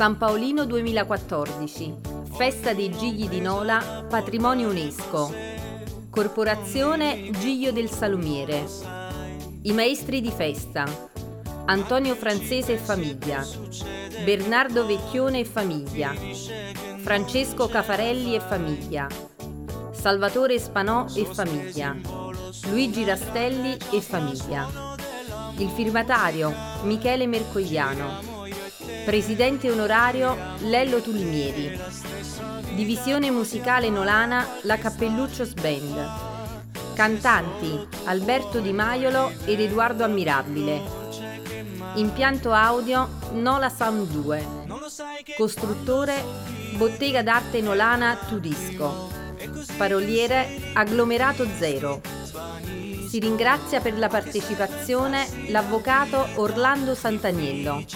San Paolino 2014, Festa dei Gigli di Nola, Patrimonio UNESCO. Corporazione Giglio del Salumiere. I maestri di festa: Antonio Francese e famiglia, Bernardo Vecchione e famiglia, Francesco Cafarelli e famiglia, Salvatore Spanò e famiglia, Luigi Rastelli e famiglia. Il firmatario Michele Mercogliano. Presidente onorario Lello Tulimieri. Divisione musicale nolana La Cappelluccios Band. Cantanti Alberto Di Maiolo ed Edoardo Ammirabile. Impianto audio Nola Sound 2. Costruttore Bottega d'Arte Nolana Tudisco. Paroliere Agglomerato Zero. Si ringrazia per la partecipazione l'avvocato Orlando Santaniello.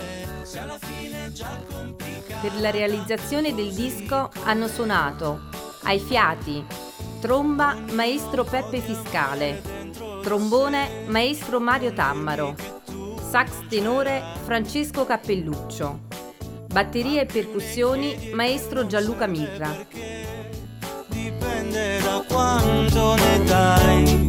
Per la realizzazione del disco hanno suonato ai fiati, tromba maestro Peppe Fiscale, trombone maestro Mario Tammaro, sax tenore Francesco Cappelluccio, batterie e percussioni maestro Gianluca Mirra. Dipende da quanto ne dai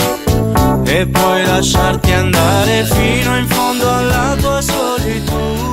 e puoi lasciarti andare fino in fondo alla tua solitudine.